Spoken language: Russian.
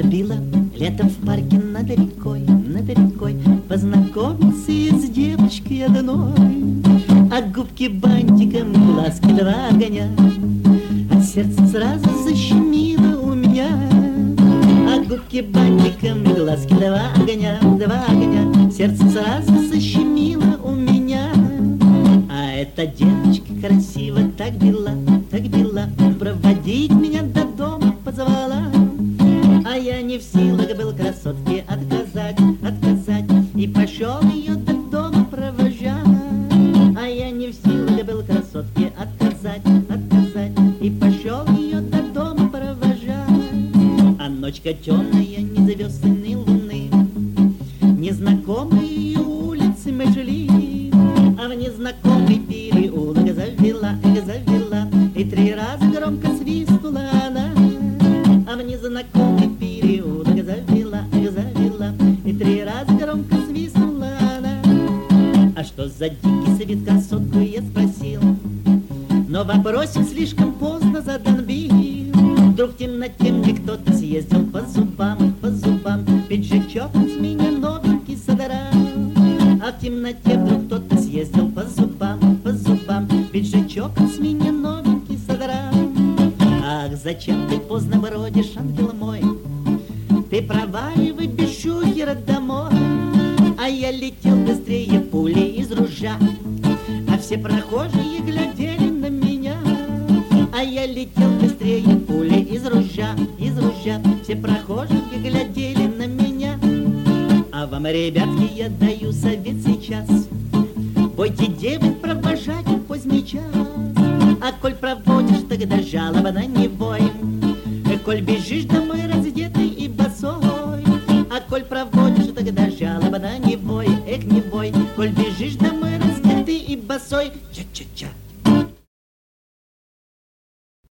Любила летом в парке над рекой познакомиться с девочкой одной. А губки бантиком, глазки два огня, а сердце сразу защемило у меня. А губки бантиком, глазки два огня, сердце сразу защемило у меня. А эта девочка красиво так бела, проводить меня до дома позвала. А я не в силах был красотке отказать, и пошел ее до дома провожать. А я не в силах был красотке отказать, и пошел ее до дома провожать. А ночка темная, не звезд, ни луны, незнакомые улицы мы шли, а в незнакомый переулок завела, и 3 раза громко свистнула она. А в незнакомый переулок завела, и 3 раза громко свистнула она. А что за дикий свет красотку, я спросил, но вопросик слишком поздно задан был. Вдруг в темноте мне кто-то съездил по зубам, пиджачок с меня новенький содрал. А в темноте вдруг кто-то съездил по зубам, пиджачок с меня новенький содрал. Ах, зачем ты поздно бродишь, ангел мой? Ты проваливай без шухера домой. А я летел быстрее пули из ружья, а все прохожие глядели на меня. А я летел быстрее пули из ружья, все прохожие глядели на меня. А вам, ребятки, я даю совет сейчас: бойте девок провожать в поздний час. А коль проводишь, тогда жалобно не бой. Коль бежишь домой раздетый и босой. А коль проводишь, тогда жалобно не бой. Не бой, коль бежишь домой раздетый и босой. Ча-ча-ча.